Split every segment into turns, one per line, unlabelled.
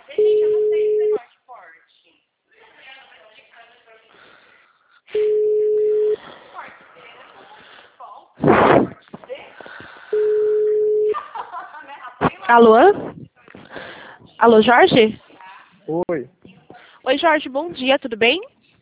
Gente, eu não sei esse negócio de porte.
Alô? Alô, Jorge?
Oi.
Oi, Jorge, bom dia, tudo bem?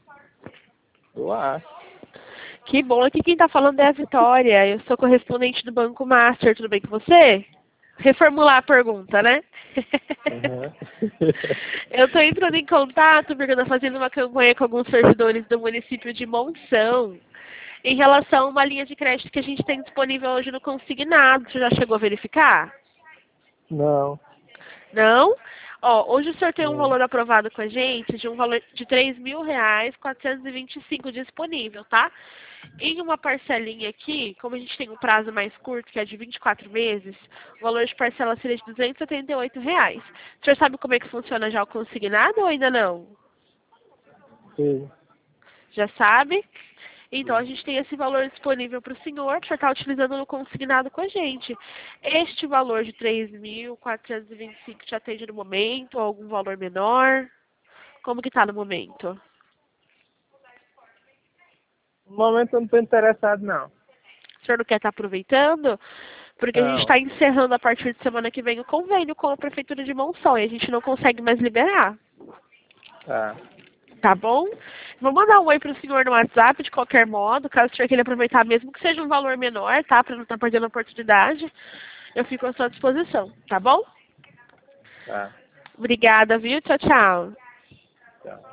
Olá.
Que bom, aqui quem está falando é a Vitória, eu sou correspondente do Banco Master, tudo bem com você? Reformular a pergunta, né?
Uhum.
Eu estou entrando em contato porque eu estou fazendo uma campanha com alguns servidores do município de Monção em relação a uma linha de crédito que a gente tem disponível hoje no consignado. Você já chegou a verificar?
Não.
Não? Ó, hoje o senhor tem um
Não.
valor aprovado com a gente de um valor de R$ 3.425 disponível, tá? Em uma parcelinha aqui, como a gente tem um prazo mais curto, que é de 24 meses, o valor de parcela seria de R$ 278. O senhor sabe como é que funciona já o consignado ou ainda não?
Sim.
Já sabe? Então, a gente tem esse valor disponível para o senhor estar utilizando no consignado com a gente. Este valor de 3.425 te atende no momento, ou algum valor menor? Como que está no momento?
No momento eu não estou interessado, não.
O senhor não quer estar aproveitando? Porque a gente
Não.
está encerrando a partir de semana que vem o convênio com a Prefeitura de Monção e a gente não consegue mais liberar.
Tá.
Tá bom? Vou mandar um oi pro senhor no WhatsApp, de qualquer modo, caso o senhor queira aproveitar, mesmo que seja um valor menor, tá? Para não estar perdendo a oportunidade. Eu fico à sua disposição, tá bom?
Tá.
Obrigada, viu? Tchau, tchau.
Tá.